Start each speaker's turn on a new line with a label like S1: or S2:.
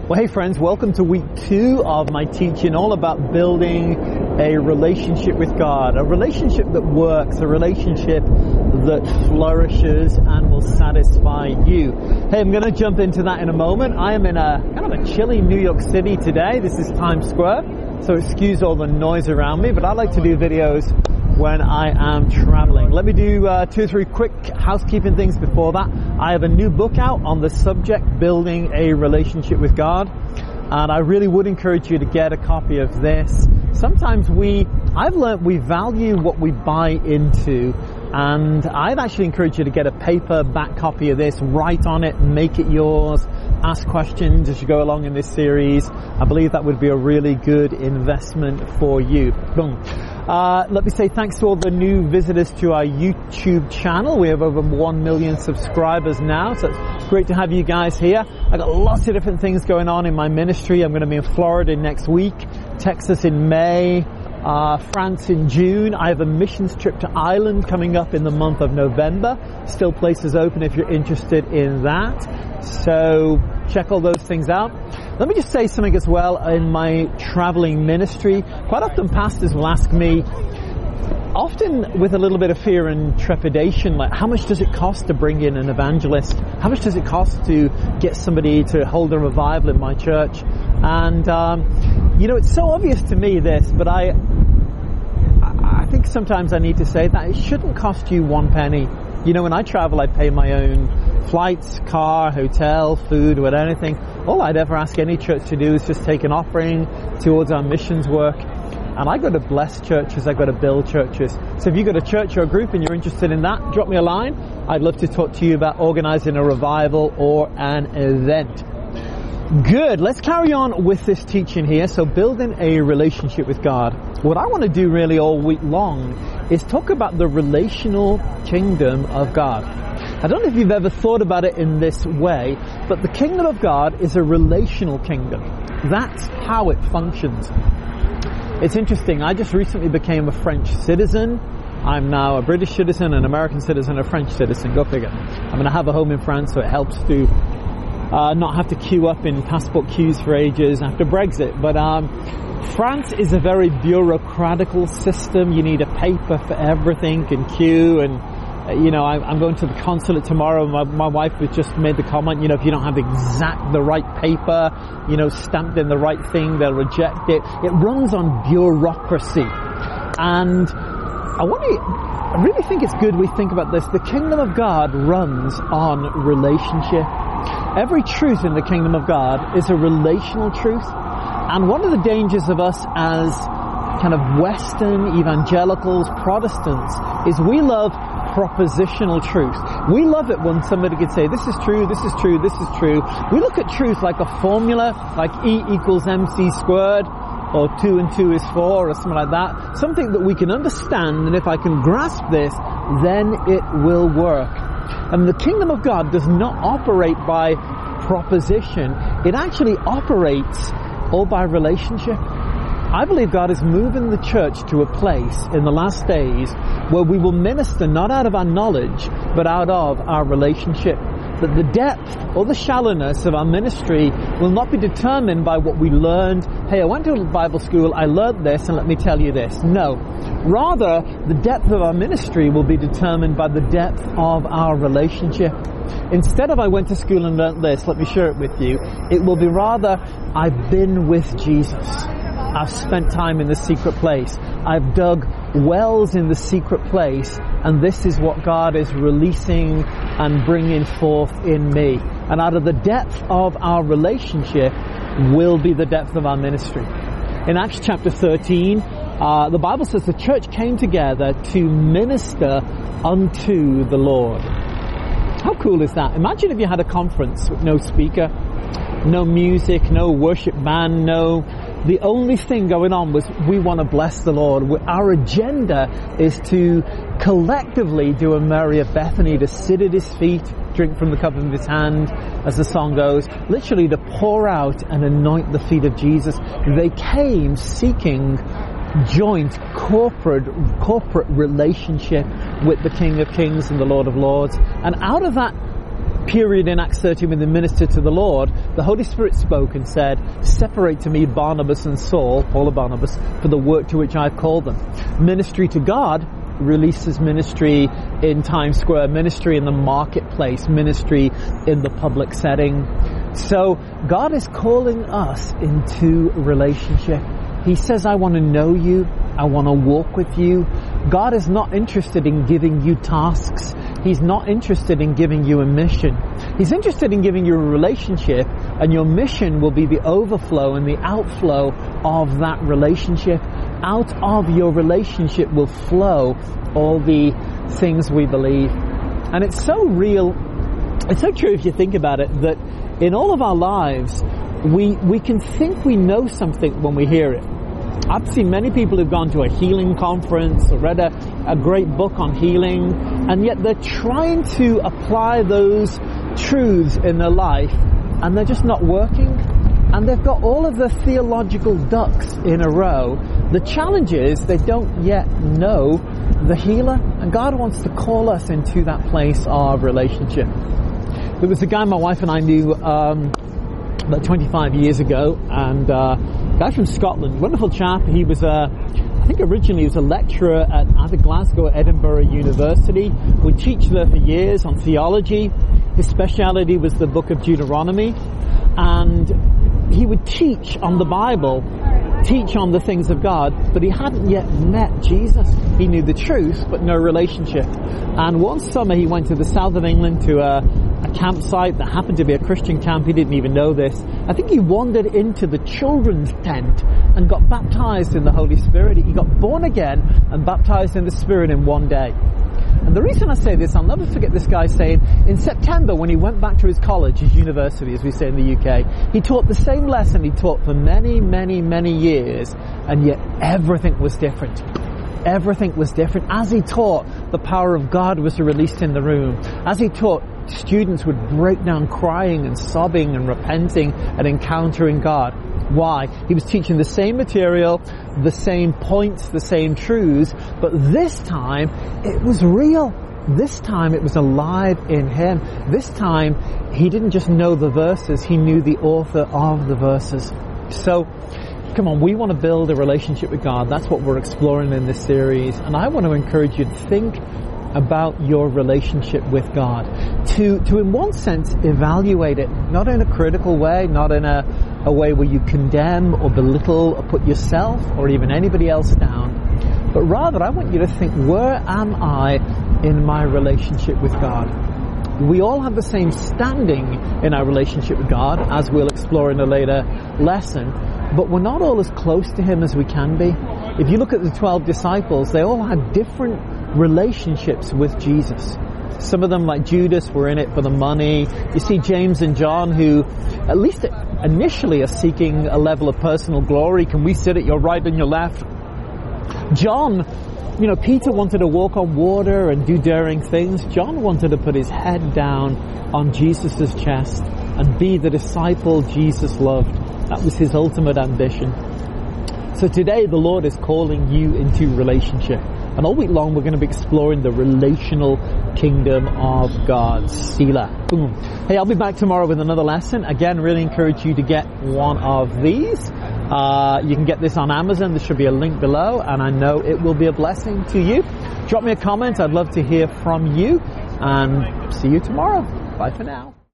S1: Well, hey friends, welcome to week 2 of my teaching all about building a relationship with God, a relationship that works, a relationship that flourishes and will satisfy you. Hey, I'm going to jump into that in a moment. I am in a kind of a chilly New York City today. This is Times Square, so excuse all the noise around me, but I like to do videos when I am traveling. Let me do 2 or 3 quick housekeeping things before that. I have a new book out on the subject, building a relationship with God. And I really would encourage you to get a copy of this. Sometimes I've learned we value what we buy into, and I'd actually encourage you to get a paperback copy of this, write on it, make it yours, ask questions as you go along in this series. I believe that would be a really good investment for you. Boom. Let me say thanks to all the new visitors to our YouTube channel. We have over 1 million subscribers now, so it's great to have you guys here. I've got lots of different things going on in my ministry. I'm going to be in Florida next week, Texas in May, France in June. I have a missions trip to Ireland coming up in the month of November. Still places open if you're interested in that. So check all those things out. Let me just say something as well in my traveling ministry. Quite often pastors will ask me, often with a little bit of fear and trepidation, like, how much does it cost to bring in an evangelist? How much does it cost to get somebody to hold a revival in my church? And, it's so obvious to me this, but I think sometimes I need to say that it shouldn't cost you 1 penny. When I travel, I pay my own flights, car, hotel, food, whatever, anything. All I'd ever ask any church to do is just take an offering towards our missions work. And I go to bless churches, I go to build churches. So if you've got a church or a group and you're interested in that, drop me a line. I'd love to talk to you about organizing a revival or an event. Good. Let's carry on with this teaching here. So building a relationship with God. What I want to do really all week long is talk about the relational kingdom of God. I don't know if you've ever thought about it in this way, but the kingdom of God is a relational kingdom. That's how it functions. It's interesting. I just recently became a French citizen. I'm now a British citizen, an American citizen, a French citizen. Go figure. I'm going to have a home in France, so it helps to not have to queue up in passport queues for ages after Brexit. But France is a very bureaucratical system. You need a paper for everything and queue. And, I'm going to the consulate tomorrow. My wife has just made the comment, if you don't have the right paper, stamped in the right thing, they'll reject it. It runs on bureaucracy. And I really think it's good we think about this. The kingdom of God runs on relationship. Every truth in the kingdom of God is a relational truth. And one of the dangers of us as kind of Western evangelicals, Protestants, is we love propositional truth. We love it when somebody could say, this is true, this is true, this is true. We look at truth like a formula, like E equals MC squared, or 2 and 2 is 4, or something like that. Something that we can understand, and if I can grasp this, then it will work. And the kingdom of God does not operate by proposition. It actually operates all by relationship. I believe God is moving the church to a place in the last days where we will minister not out of our knowledge, but out of our relationship. That the depth or the shallowness of our ministry will not be determined by what we learned. Hey, I went to Bible school, I learned this, and let me tell you this. No. Rather, the depth of our ministry will be determined by the depth of our relationship. Instead of I went to school and learned this, let me share it with you. It will be rather, I've been with Jesus. I've spent time in the secret place. I've dug wells in the secret place, and this is what God is releasing and bringing forth in me. And out of the depth of our relationship will be the depth of our ministry. In Acts chapter 13, the Bible says the church came together to minister unto the Lord. How cool is that? Imagine if you had a conference with no speaker, no music, no worship band, the only thing going on was we want to bless the Lord. Our agenda is to collectively do a Mary of Bethany, to sit at His feet, drink from the cup of His hand, as the song goes, literally to pour out and anoint the feet of Jesus. They came seeking joint corporate relationship with the King of Kings and the Lord of Lords. And out of that period in Acts 13 when they ministered to the Lord, the Holy Spirit spoke and said, separate to me Barnabas and Saul, Paul and Barnabas, for the work to which I've called them. Ministry to God releases ministry in Times Square, ministry in the marketplace, ministry in the public setting. So God is calling us into relationship. He says, I want to know you. I want to walk with you. God is not interested in giving you tasks. He's not interested in giving you a mission. He's interested in giving you a relationship, and your mission will be the overflow and the outflow of that relationship. Out of your relationship will flow all the things we believe. And it's so real, it's so true if you think about it, that in all of our lives, we can think we know something when we hear it. I've seen many people who've gone to a healing conference or read a great book on healing, and yet they're trying to apply those truths in their life, and they're just not working. And they've got all of the theological ducks in a row. The challenge is they don't yet know the healer, and God wants to call us into that place of relationship. There was a guy my wife and I knew about 25 years ago, and a guy from Scotland, wonderful chap. He was I think originally he was a lecturer at either Glasgow or Edinburgh University, would teach there for years on theology. His speciality was the book of Deuteronomy, and he would teach on the Bible, teach on the things of God, but he hadn't yet met Jesus. He knew the truth, but no relationship. And one summer he went to the south of England to a campsite that happened to be a Christian camp. He didn't even know this. I think he wandered into the children's tent and got baptized in the Holy Spirit. He got born again and baptized in the Spirit in one day. And the reason I say this, I'll never forget this guy saying, in September when he went back to his college, his university, as we say in the UK, he taught the same lesson he taught for many, many, many years, and yet everything was different. Everything was different. As he taught, the power of God was released in the room. As he taught, students would break down crying and sobbing and repenting and encountering God. Why? He was teaching the same material, the same points, the same truths, but this time it was real. This time it was alive in him. This time he didn't just know the verses, he knew the author of the verses. So, come on, we want to build a relationship with God. That's what we're exploring in this series. And I want to encourage you to think about your relationship with God. To in one sense, evaluate it. Not in a critical way, not in a way where you condemn or belittle or put yourself or even anybody else down. But rather, I want you to think, where am I in my relationship with God? We all have the same standing in our relationship with God, as we'll explore in a later lesson. But we're not all as close to Him as we can be. If you look at the 12 disciples, they all had different relationships with Jesus. Some of them, like Judas, were in it for the money. You see James and John, who at least initially are seeking a level of personal glory. Can we sit at your right and your left? John, Peter wanted to walk on water and do daring things. John wanted to put his head down on Jesus' chest and be the disciple Jesus loved. That was his ultimate ambition. So today the Lord is calling you into relationship. And all week long we're going to be exploring the relational kingdom of God. Selah. Boom. Hey, I'll be back tomorrow with another lesson. Again, really encourage you to get one of these. You can get this on Amazon. There should be a link below, and I know it will be a blessing to you. Drop me a comment. I'd love to hear from you, and see you tomorrow. Bye for now.